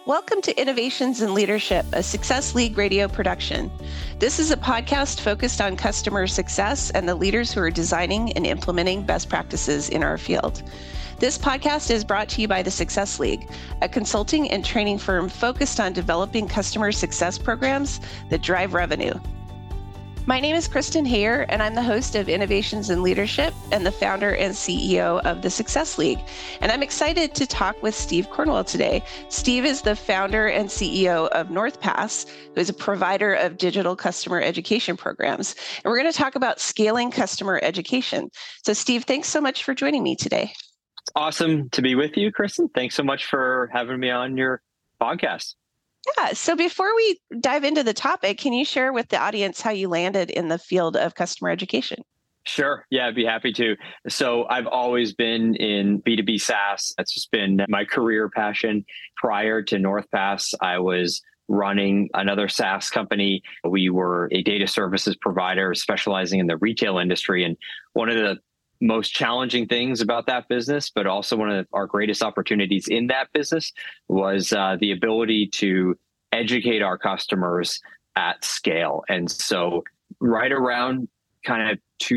Welcome to Innovations in Leadership, a Success League radio production. This is a podcast focused on customer success and the leaders who are designing and implementing best practices in our field. This podcast is brought to you by the Success League, a consulting and training firm focused on developing customer success programs that drive revenue. My name is Kristen Hayer, and I'm the host of Innovations in Leadership and the founder and CEO of the Success League. And I'm excited to talk with Steve Cornwell today. Steve is the founder and CEO of NorthPass, who is a provider of digital customer education programs. And we're going to talk about scaling customer education. So Steve, thanks so much for joining me today. It's awesome to be with you, Kristen. Thanks so much for having me on your podcast. Yeah. So before we dive into the topic, can you share with the audience how you landed in the field of customer education? Sure. Yeah, I'd be happy to. So I've always been in B2B SaaS. That's just been my career passion. Prior to NorthPass, I was running another SaaS company. We were a data services provider specializing in the retail industry. And one of the most challenging things about that business, but also one of our greatest opportunities in that business was the ability to educate our customers at scale. And so right around kind of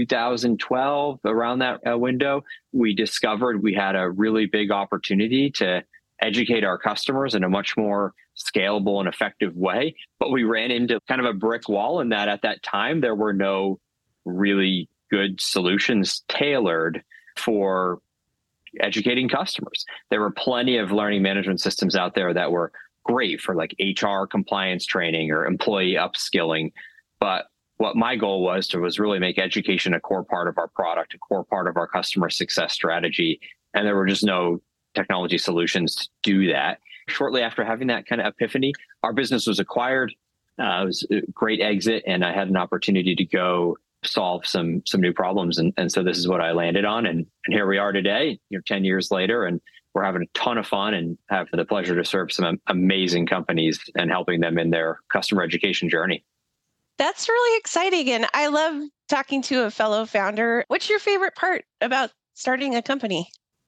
2012, around that window, we discovered we had a really big opportunity to educate our customers in a much more scalable and effective way. But we ran into kind of a brick wall in that at that time, there were no really good solutions tailored for educating customers. There were plenty of learning management systems out there that were great for like HR compliance training or employee upskilling. But what my goal was really make education a core part of our product, a core part of our customer success strategy. And there were just no technology solutions to do that. Shortly after having that kind of epiphany, our business was acquired. It was a great exit, and I had an opportunity to go solve some new problems. And so this is what I landed on. And here we are today, 10 years later, and we're having a ton of fun and have the pleasure to serve some amazing companies and helping them in their customer education journey. That's really exciting. And I love talking to a fellow founder. What's your favorite part about starting a company?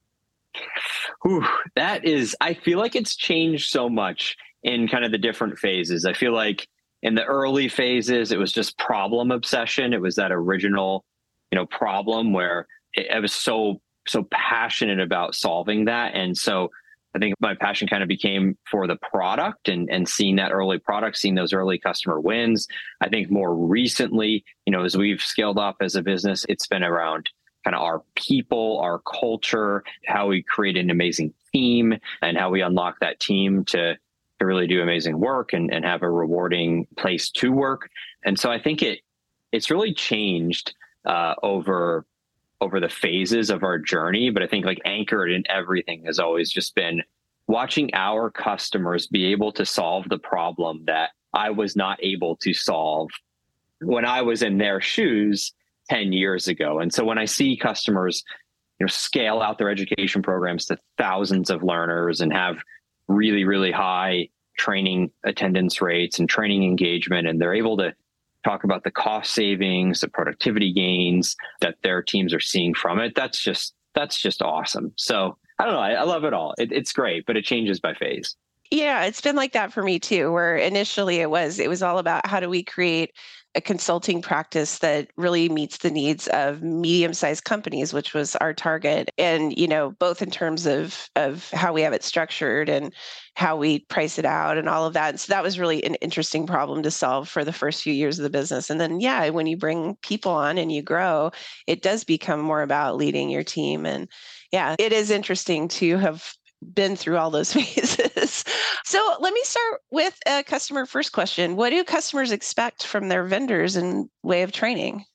I feel like it's changed so much in kind of the different phases. I feel like in the early phases, it was just problem obsession. It was that original, problem where I was so passionate about solving that. And so I think my passion kind of became for the product and seeing that early product, seeing those early customer wins. I think more recently, as we've scaled up as a business, it's been around kind of our people, our culture, how we create an amazing team and how we unlock that team to really do amazing work and have a rewarding place to work. And so I think it's really changed over the phases of our journey. But I think like anchored in everything has always just been watching our customers be able to solve the problem that I was not able to solve when I was in their shoes 10 years ago. And so when I see customers, scale out their education programs to thousands of learners and have really, really high training attendance rates and training engagement, and they're able to talk about the cost savings, the productivity gains that their teams are seeing from it. That's just awesome. So I don't know. I love it all. It's great, but it changes by phase. Yeah, it's been like that for me too, where initially it was all about how do we create a consulting practice that really meets the needs of medium-sized companies, which was our target. And, both in terms of how we have it structured and how we price it out and all of that. And so that was really an interesting problem to solve for the first few years of the business. And then, when you bring people on and you grow, it does become more about leading your team. And it is interesting to have been through all those phases. So let me start with a customer first question. What do customers expect from their vendors in way of training?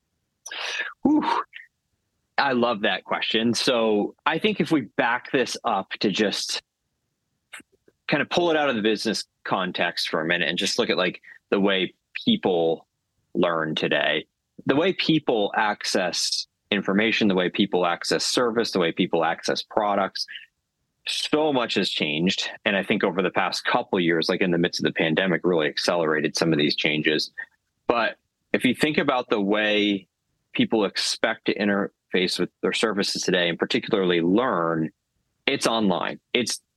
I love that question. So I think if we back this up to just kind of pull it out of the business context for a minute and just look at like the way people learn today, the way people access information, the way people access service, the way people access products, so much has changed. And I think over the past couple of years, like in the midst of the pandemic, really accelerated some of these changes. But if you think about the way people expect to interface with their services today, and particularly learn, it's online. It's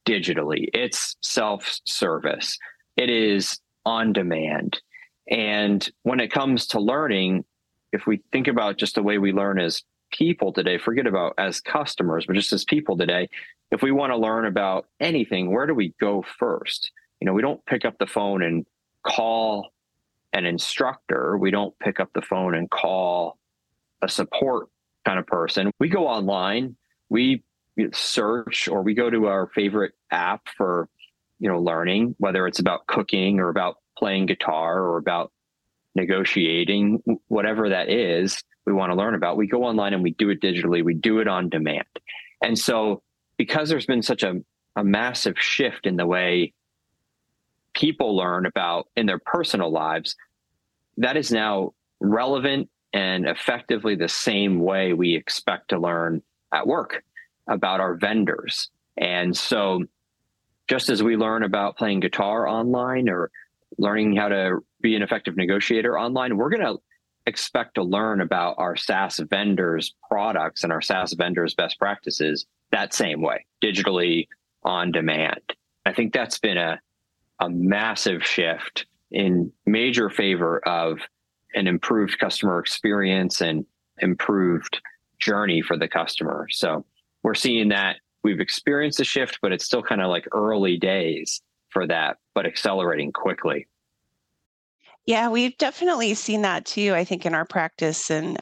digitally. It's self-service. It is on demand. And when it comes to learning, if we think about just the way we learn as people today, forget about as customers, but just as people today, if we want to learn about anything, where do we go first? We don't pick up the phone and call an instructor. We don't pick up the phone and call a support kind of person. We go online, we search, or we go to our favorite app for, learning, whether it's about cooking or about playing guitar or about negotiating, whatever that is we want to learn about. We go online and we do it digitally. We do it on demand. And so because there's been such a massive shift in the way people learn about in their personal lives, that is now relevant and effectively the same way we expect to learn at work about our vendors. And so just as we learn about playing guitar online or learning how to be an effective negotiator online, we're going to expect to learn about our SaaS vendors' products and our SaaS vendors' best practices that same way, digitally on demand. I think that's been a massive shift in major favor of an improved customer experience and improved journey for the customer. So we're seeing that we've experienced a shift, but it's still kind of like early days for that, but accelerating quickly. Yeah, we've definitely seen that too, I think, in our practice. And,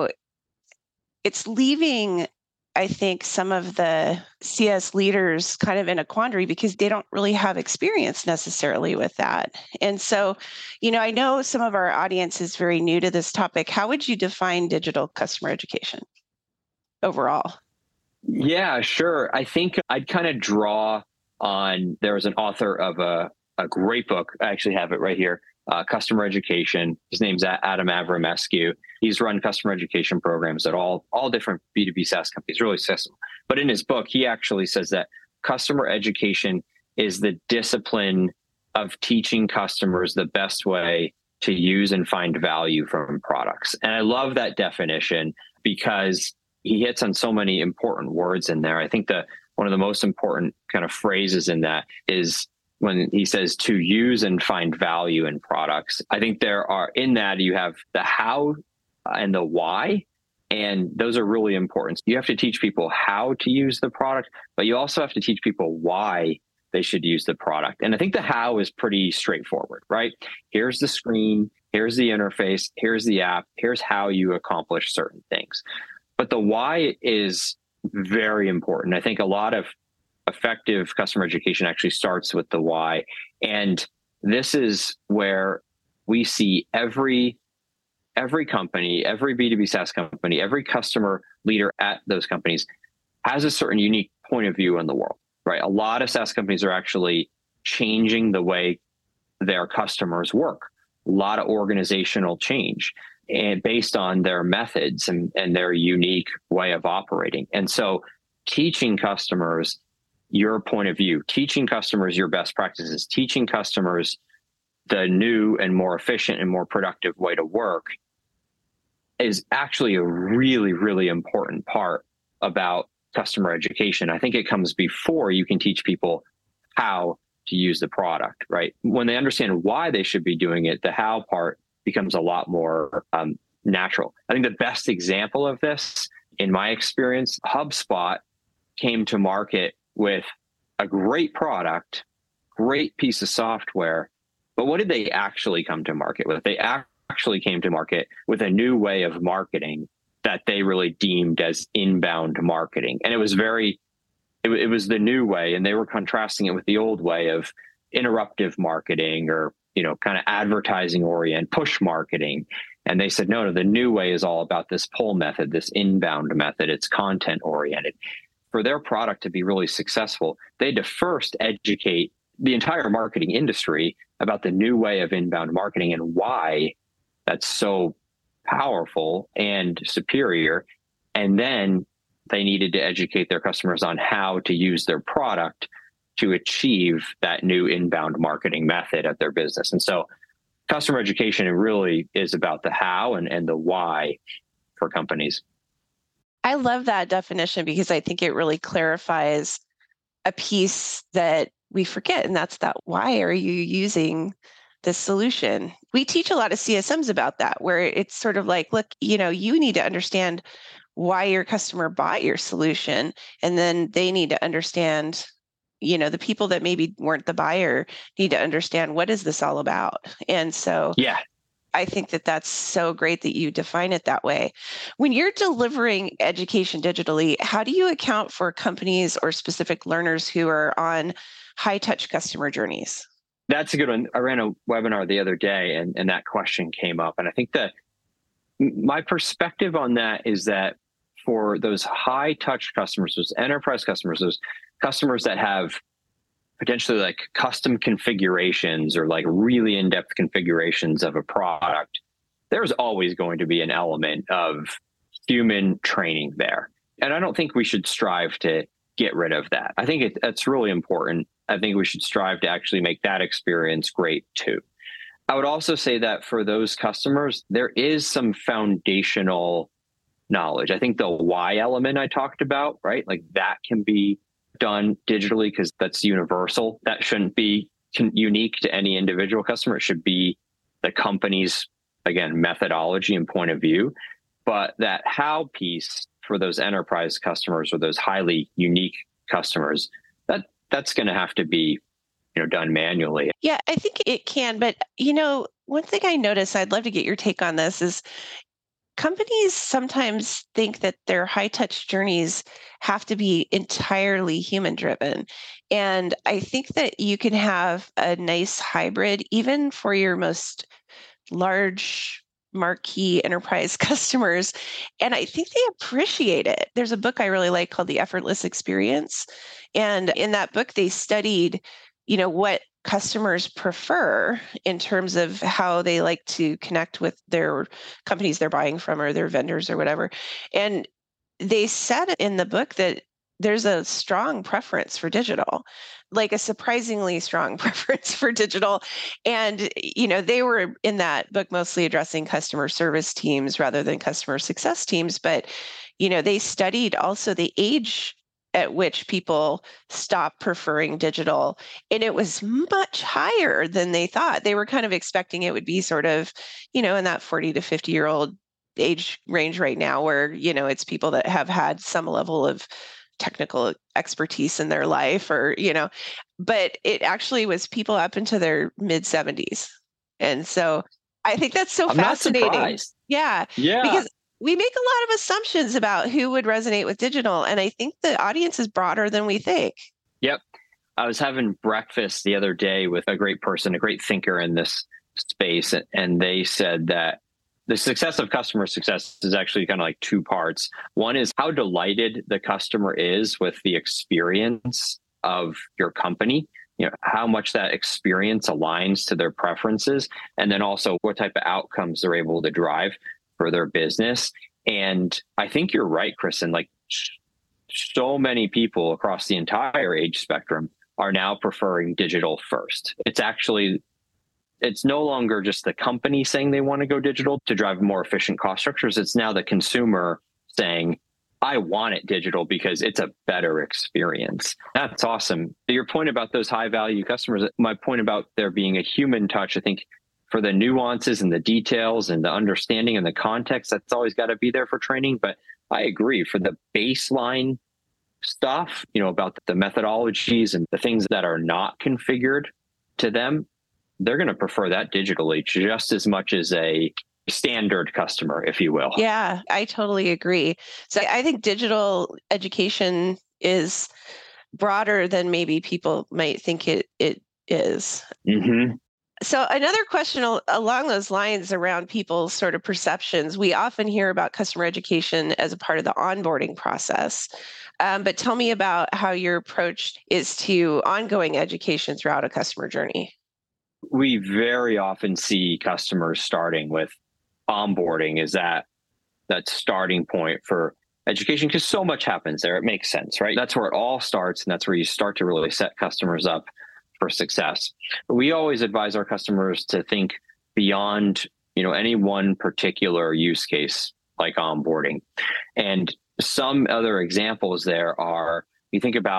it's leaving, I think, some of the CS leaders kind of in a quandary because they don't really have experience necessarily with that. And so, I know some of our audience is very new to this topic. How would you define digital customer education overall? Yeah, sure. I think I'd kind of draw on, there was an author of a great book. I actually have it right here. Customer education. His name's Adam Avramescu. He's run customer education programs at all different B2B SaaS companies, really successful. But in his book, he actually says that customer education is the discipline of teaching customers the best way to use and find value from products. And I love that definition because he hits on so many important words in there. I think that one of the most important kind of phrases in that is when he says to use and find value in products. I think there are, in that you have the how and the why, and those are really important. You have to teach people how to use the product, but you also have to teach people why they should use the product. And I think the how is pretty straightforward, right? Here's the screen, here's the interface, here's the app, here's how you accomplish certain things. But the why is very important. I think a lot of effective customer education actually starts with the why. And this is where we see every company, every B2B SaaS company, every customer leader at those companies has a certain unique point of view in the world, right? A lot of SaaS companies are actually changing the way their customers work, a lot of organizational change, and based on their methods and their unique way of operating. And so teaching customers your point of view, teaching customers your best practices, teaching customers the new and more efficient and more productive way to work is actually a really, really important part about customer education. I think it comes before you can teach people how to use the product, right? When they understand why they should be doing it, the how part becomes a lot more natural. I think the best example of this, in my experience, HubSpot came to market with a great product, great piece of software, but what did they actually come to market with? They actually came to market with a new way of marketing that they really deemed as inbound marketing. And it was it was the new way, and they were contrasting it with the old way of interruptive marketing or, kind of advertising orient, push marketing. And they said, no, the new way is all about this pull method, this inbound method. It's content oriented. For their product to be really successful, they had to first educate the entire marketing industry about the new way of inbound marketing and why that's so powerful and superior. And then they needed to educate their customers on how to use their product to achieve that new inbound marketing method of their business. And so customer education really is about the how and the why for companies. I love that definition because I think it really clarifies a piece that we forget, and that's that why are you using this solution? We teach a lot of CSMs about that, where it's sort of like, look, you need to understand why your customer bought your solution, and then they need to understand, the people that maybe weren't the buyer need to understand, what is this all about? And so Yeah. I think that that's so great that you define it that way. When you're delivering education digitally, how do you account for companies or specific learners who are on high touch customer journeys? That's a good one. I ran a webinar the other day and that question came up. And I think that my perspective on that is that for those high touch customers, those enterprise customers, those customers that have potentially like custom configurations or like really in-depth configurations of a product, there's always going to be an element of human training there. And I don't think we should strive to get rid of that. I think that's really important. I think we should strive to actually make that experience great too. I would also say that for those customers, there is some foundational knowledge. I think the why element I talked about, right? Like that can be done digitally because that's universal. That shouldn't be unique to any individual customer. It should be the company's, again, methodology and point of view. But that how piece for those enterprise customers or those highly unique customers, that's going to have to be done manually. Yeah, I think it can. But, one thing I notice, I'd love to get your take on this, is companies sometimes think that their high touch journeys have to be entirely human driven. And I think that you can have a nice hybrid, even for your most large marquee enterprise customers. And I think they appreciate it. There's a book I really like called The Effortless Experience. And in that book, they studied, what customers prefer in terms of how they like to connect with their companies they're buying from or their vendors or whatever. And they said in the book that there's a strong preference for digital, like a surprisingly strong preference for digital. And, they were in that book mostly addressing customer service teams rather than customer success teams. But, they studied also the age at which people stop preferring digital. And it was much higher than they thought. They were kind of expecting it would be sort of, in that 40 to 50-year-old age range right now, where, it's people that have had some level of technical expertise in their life or, but it actually was people up into their mid 70s. And so I think that's so fascinating. Not surprised. Yeah. Because we make a lot of assumptions about who would resonate with digital. And I think the audience is broader than we think. Yep. I was having breakfast the other day with a great person, a great thinker in this space. And they said that the success of customer success is actually kind of like two parts. One is how delighted the customer is with the experience of your company, how much that experience aligns to their preferences, and then also what type of outcomes they're able to drive for their business. And I think you're right, Kristen, like so many people across the entire age spectrum are now preferring digital first. It's no longer just the company saying they want to go digital to drive more efficient cost structures. It's now the consumer saying, I want it digital because it's a better experience. That's awesome. Your point about those high value customers, my point about there being a human touch, I think for the nuances and the details and the understanding and the context, that's always got to be there for training. But I agree for the baseline stuff, about the methodologies and the things that are not configured to them, they're going to prefer that digitally just as much as a standard customer, if you will. Yeah, I totally agree. So I think digital education is broader than maybe people might think it is. Mm-hmm. So another question along those lines around people's sort of perceptions, we often hear about customer education as a part of the onboarding process. But tell me about how your approach is to ongoing education throughout a customer journey. We very often see customers starting with onboarding as that starting point for education because so much happens there. It makes sense, right? That's where it all starts, and that's where you start to really set customers up for success. But we always advise our customers to think beyond, any one particular use case like onboarding. And some other examples there are, you think about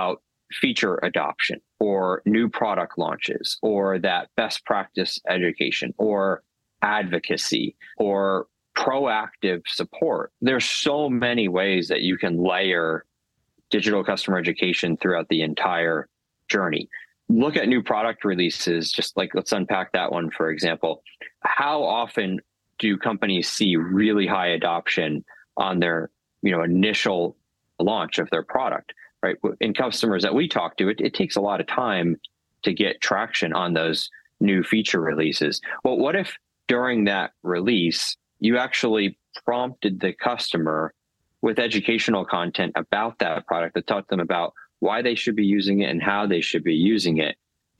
feature adoption or new product launches or that best practice education or advocacy or proactive support. There's so many ways that you can layer digital customer education throughout the entire journey. Look at new product releases, just like let's unpack that one, for example. How often do companies see really high adoption on their initial launch of their product, right? In customers that we talk to, it takes a lot of time to get traction on those new feature releases. Well, what if during that release, you actually prompted the customer with educational content about that product that taught them about why they should be using it and how they should be using it?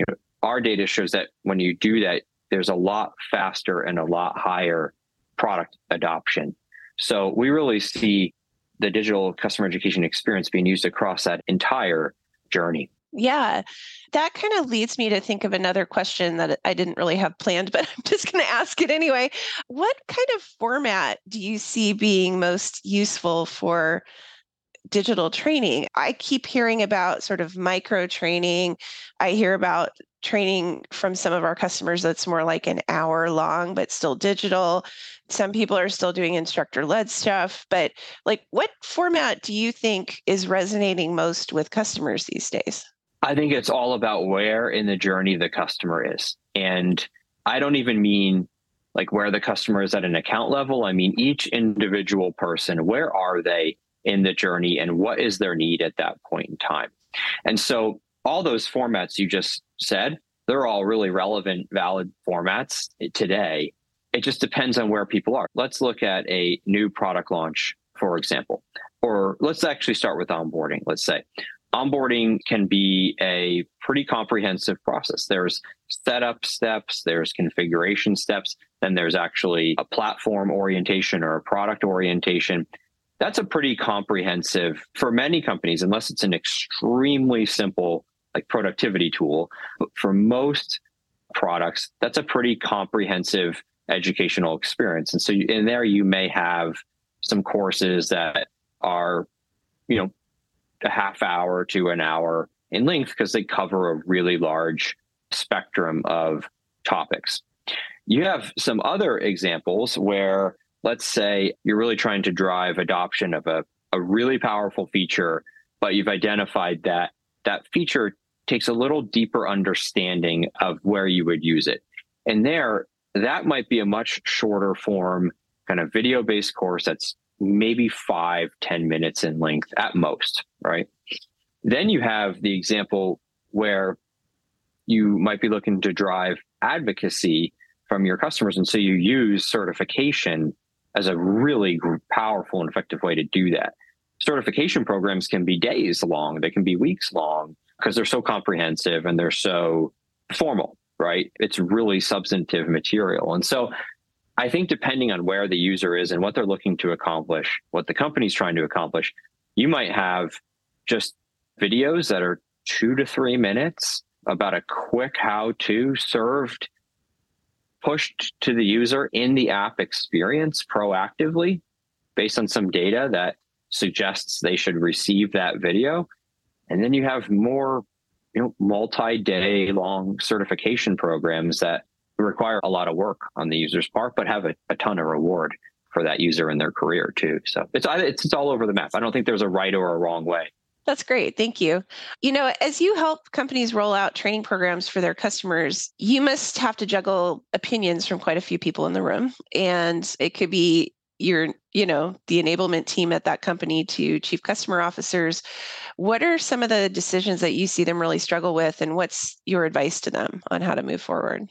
Our data shows that when you do that, there's a lot faster and a lot higher product adoption. So we really see the digital customer education experience being used across that entire journey. Yeah, that kind of leads me to think of another question that I didn't really have planned, but I'm just going to ask it anyway. What kind of format do you see being most useful for digital training? I keep hearing about sort of micro training. I hear about training from some of our customers that's more like an hour long, but still digital. Some people are still doing instructor-led stuff, but like, what format do you think is resonating most with customers these days? I think it's all about where in the journey the customer is. And I don't even mean like where the customer is at an account level. I mean, each individual person, where are they in the journey and what is their need at that point in time? And so all those formats you just said, they're all really relevant, valid formats today. It just depends on where people are. Let's look at a new product launch, for example, or let's actually start with onboarding. Let's say onboarding can be a pretty comprehensive process. There's setup steps, there's configuration steps, then there's actually a platform orientation or a product orientation. That's a pretty comprehensive, for many companies, unless it's an extremely simple like productivity tool, but for most products, that's a pretty comprehensive educational experience. And so in there, you may have some courses that are, a half hour to an hour in length because they cover a really large spectrum of topics. You have some other examples where, let's say you're really trying to drive adoption of a really powerful feature, but you've identified that that feature takes a little deeper understanding of where you would use it. And there, that might be a much shorter form kind of video-based course that's maybe 5-10 minutes in length at most, right? Then you have the example where you might be looking to drive advocacy from your customers. And so you use certification as a really powerful and effective way to do that. Certification programs can be days long, they can be weeks long because they're so comprehensive and they're so formal, right? It's really substantive material. And so I think depending on where the user is and what they're looking to accomplish, what the company's trying to accomplish, you might have just videos that are 2 to 3 minutes about a quick how-to served, pushed to the user in the app experience proactively based on some data that suggests they should receive that video. And then you have more, multi-day long certification programs that require a lot of work on the user's part, but have a ton of reward for that user in their career too. So it's all over the map. I don't think there's a right or a wrong way. That's great. Thank you. As you help companies roll out training programs for their customers, you must have to juggle opinions from quite a few people in the room. And it could be the enablement team at that company to chief customer officers. What are some of the decisions that you see them really struggle with? And what's your advice to them on how to move forward?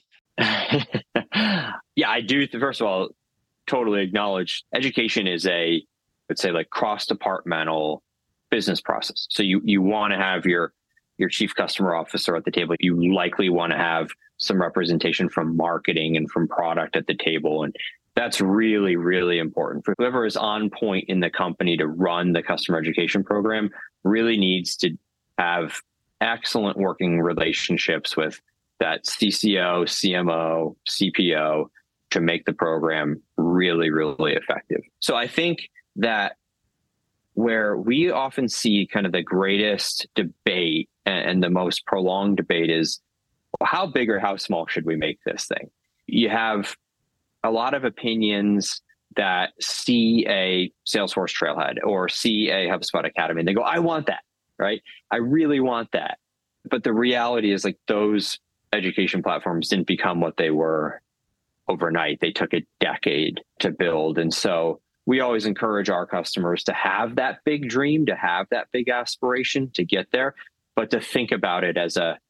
Yeah, I do. First of all, totally acknowledge education is let's say like cross-departmental business process. So you want to have your chief customer officer at the table. You likely want to have some representation from marketing and from product at the table. And that's really, really important. For whoever is on point in the company to run the customer education program really needs to have excellent working relationships with that CCO, CMO, CPO to make the program really, really effective. So I think that where we often see kind of the greatest debate and the most prolonged debate is, well, how big or how small should we make this thing? You have a lot of opinions that see a Salesforce Trailhead or see a HubSpot Academy and they go, I want that, right? I really want that. But the reality is, like, those education platforms didn't become what they were overnight. They took a decade to build. And so we always encourage our customers to have that big dream, to have that big aspiration to get there, but to think about it as a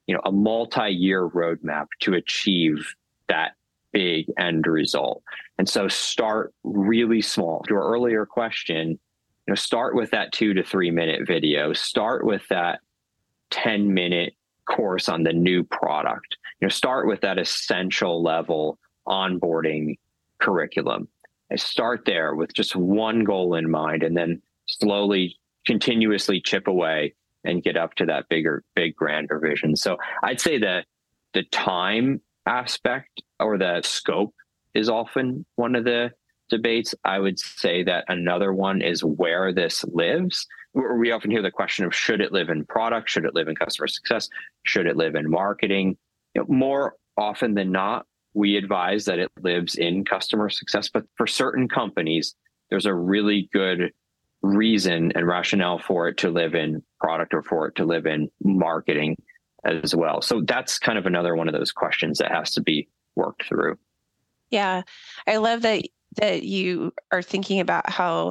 multi-year roadmap to achieve that big end result. And so start really small. To our earlier question, start with that 2 to 3 minute video, start with that 10-minute course on the new product, start with that essential level onboarding curriculum. And start there with just one goal in mind, and then slowly, continuously chip away and get up to that big, grander vision. So I'd say that the time aspect or the scope is often one of the debates. I would say that another one is where this lives. We often hear the question of, should it live in product? Should it live in customer success? Should it live in marketing? More often than not, we advise that it lives in customer success. But for certain companies, there's a really good reason and rationale for it to live in product or for it to live in marketing as well. So that's kind of another one of those questions that has to be worked through. Yeah, I love that you are thinking about how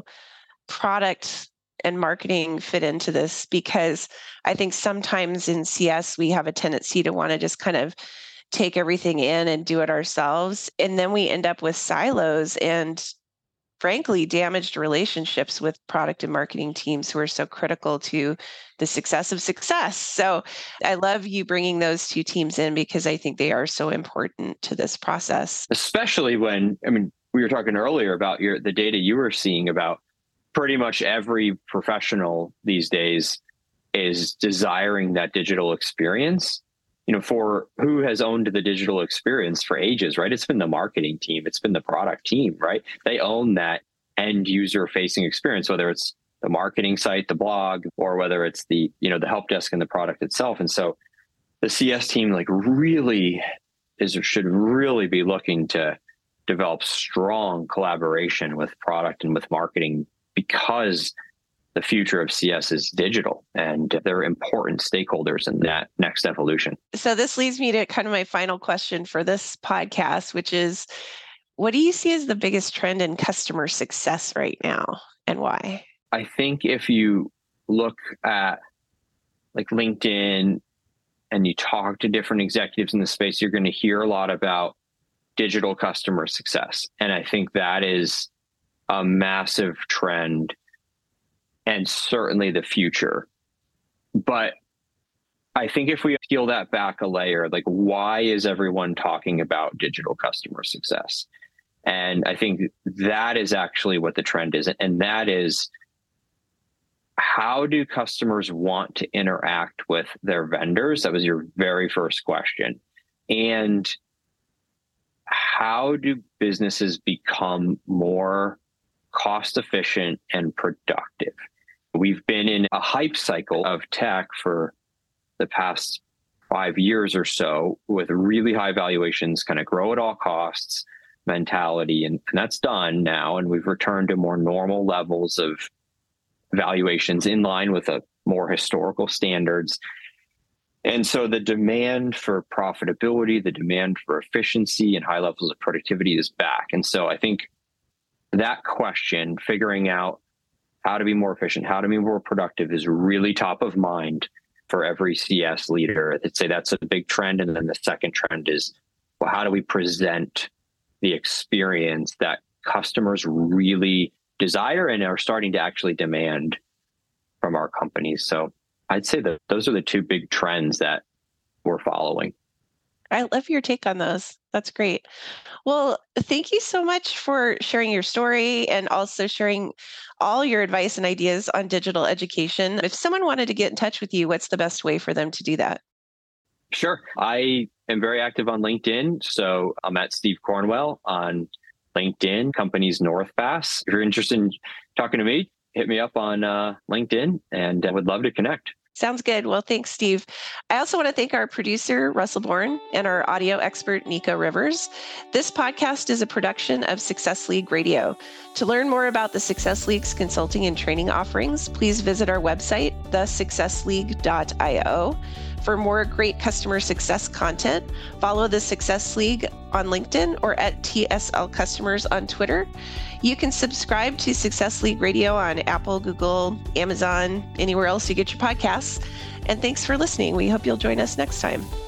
product and marketing fit into this, because I think sometimes in CS, we have a tendency to want to just kind of take everything in and do it ourselves. And then we end up with silos and, frankly, damaged relationships with product and marketing teams who are so critical to the success of success. So I love you bringing those two teams in, because I think they are so important to this process. Especially when, we were talking earlier about the data you were seeing about pretty much every professional these days is desiring that digital experience. For who has owned the digital experience for ages, right? It's been the marketing team. It's been the product team, right? They own that end user facing experience, whether it's the marketing site, the blog, or whether it's the help desk and the product itself. And so the CS team should really be looking to develop strong collaboration with product and with marketing, because the future of CS is digital and they're important stakeholders in that next evolution. So this leads me to kind of my final question for this podcast, which is, what do you see as the biggest trend in customer success right now, and why? I think if you look at like LinkedIn and you talk to different executives in the space, you're going to hear a lot about digital customer success. And I think that is a massive trend and certainly the future. But I think if we peel that back a layer, like, why is everyone talking about digital customer success? And I think that is actually what the trend is. And that is, how do customers want to interact with their vendors? That was your very first question. And how do businesses become more cost efficient and productive? We've been in a hype cycle of tech for the past 5 years or so, with really high valuations, kind of grow at all costs mentality. And that's done now. And we've returned to more normal levels of valuations in line with a more historical standards. And so the demand for profitability, the demand for efficiency and high levels of productivity is back. And so I think that question, figuring out how to be more efficient, how to be more productive, is really top of mind for every CS leader. I'd say that's a big trend. And then the second trend is, well, how do we present the experience that customers really desire and are starting to actually demand from our companies? So I'd say that those are the two big trends that we're following. I love your take on those. That's great. Well, thank you so much for sharing your story and also sharing all your advice and ideas on digital education. If someone wanted to get in touch with you, what's the best way for them to do that? Sure. I am very active on LinkedIn. So I'm at Steve Cornwell on LinkedIn, companies NorthPass. If you're interested in talking to me, hit me up on LinkedIn, and I would love to connect. Sounds good. Well, thanks, Steve. I also want to thank our producer, Russell Bourne, and our audio expert, Nico Rivers. This podcast is a production of Success League Radio. To learn more about the Success League's consulting and training offerings, please visit our website, thesuccessleague.io. For more great customer success content, follow the Success League on LinkedIn or at TSL Customers on Twitter. You can subscribe to Success League Radio on Apple, Google, Amazon, anywhere else you get your podcasts. And thanks for listening. We hope you'll join us next time.